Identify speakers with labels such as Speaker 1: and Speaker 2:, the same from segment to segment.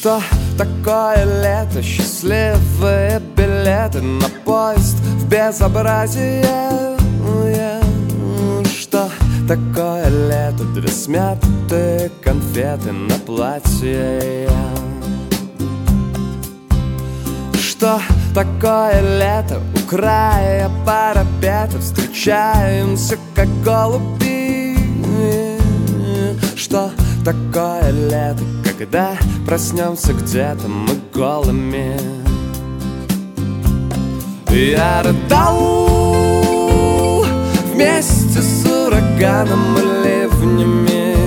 Speaker 1: Что такое лето? Счастливые билеты на поезд в безобразие. Что такое лето? Две смятые конфеты на платье. Что такое лето? У края парапета встречаемся, как голуби. Что такое лето? Когда проснемся где-то мы голыми. Я рыдал вместе с ураганом и ливнями.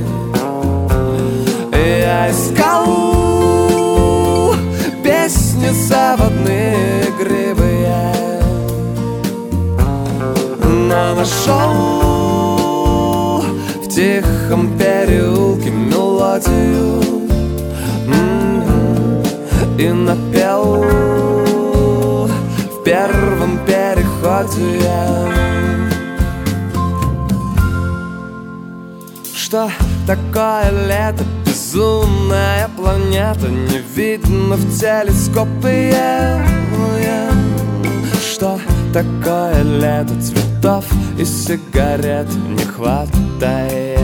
Speaker 1: Я искал песни заводные игривые, но нашел в тихом переулке мелодию и напел в первом переходе. Что такое лето? Безумная планета, не видно в телескопе. Что такое лето? Цветов и сигарет не хватает.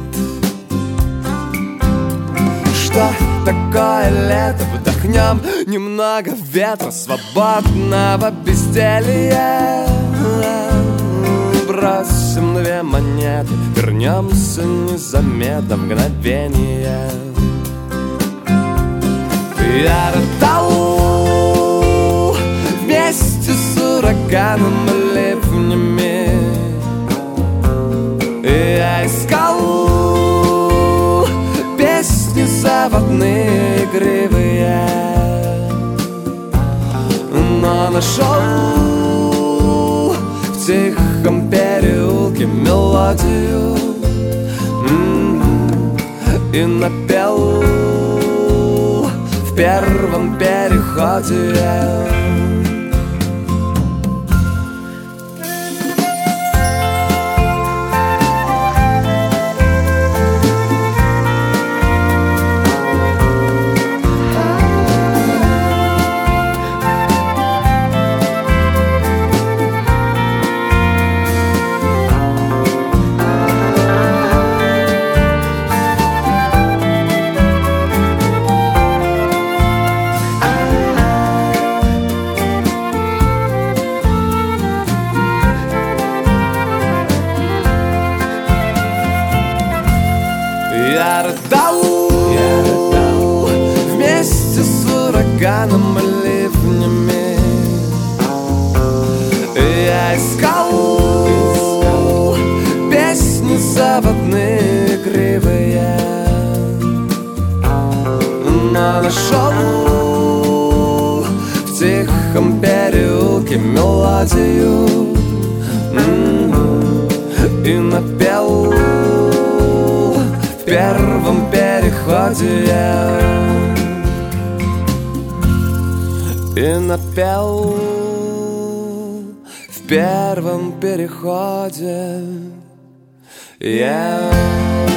Speaker 1: Что такое лето? Вдохнем немного ветра, свободного безделья. Бросим две монеты, вернемся незаметно, мгновение. Я рыдал вместе с ураганом и ливнями. Я искал песни заводные игривые, но нашел в тихом переулке мелодию и напел в первом переходе. Я рыдал вместе с ураганом и ливнями. Я искал песни заводные игривые, но нашел в тихом переулке мелодию и напел в первом переходе. И напел в первом переходе.